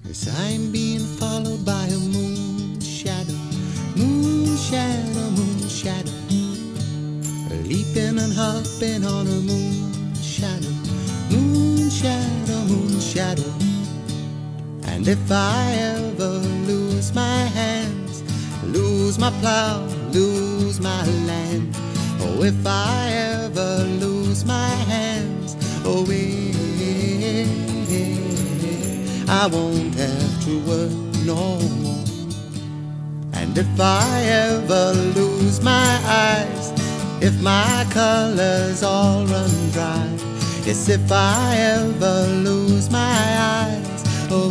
As I'm being followed by a moon shadow, moon shadow, moon shadow, leaping and hopping on a moon shadow, moon shadow, moon shadow. And if I ever lose my hands, lose my plow, lose my land, oh, if I ever lose my hands, oh, I won't have to work no more. And if I ever lose my eyes, if my colors all run dry, yes, if I ever lose my eyes, oh,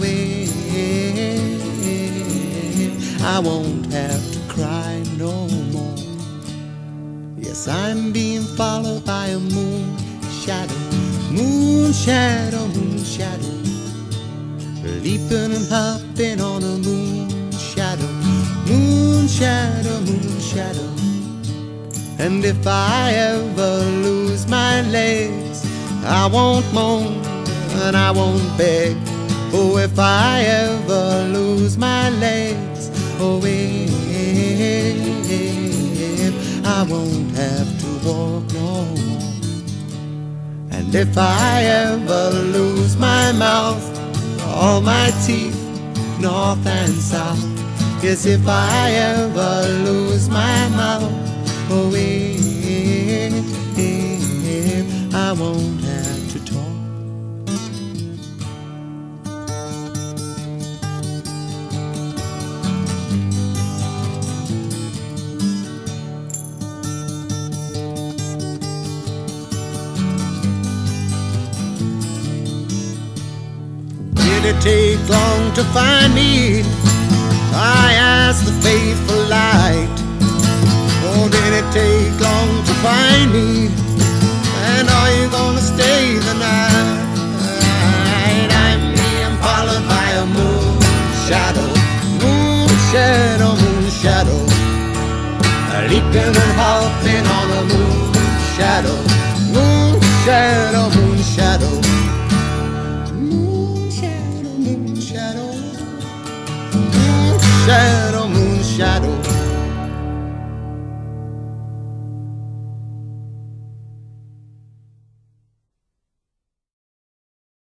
I won't have to cry no more. Yes, I'm being followed by a moon shadow, moon shadow, moon shadow, leaping and hopping on a moon shadow, moon shadow, moon shadow. And if I ever lose my legs, I won't moan and I won't beg. Oh, if I ever lose my legs, oh, I won't have to walk no more. And if I ever lose my mouth, all my teeth, north and south, yes, if I ever lose my mouth, oh, I won't have to talk. Did it take long to find me? I asked the faithful light. Oh, did it take long to find me? And are you gonna stay the night? I'm being followed by a moon shadow, moon shadow, moon shadow, leaping and hopping on a moon shadow, moon shadow, moon shadow. Shadow, moon shadow,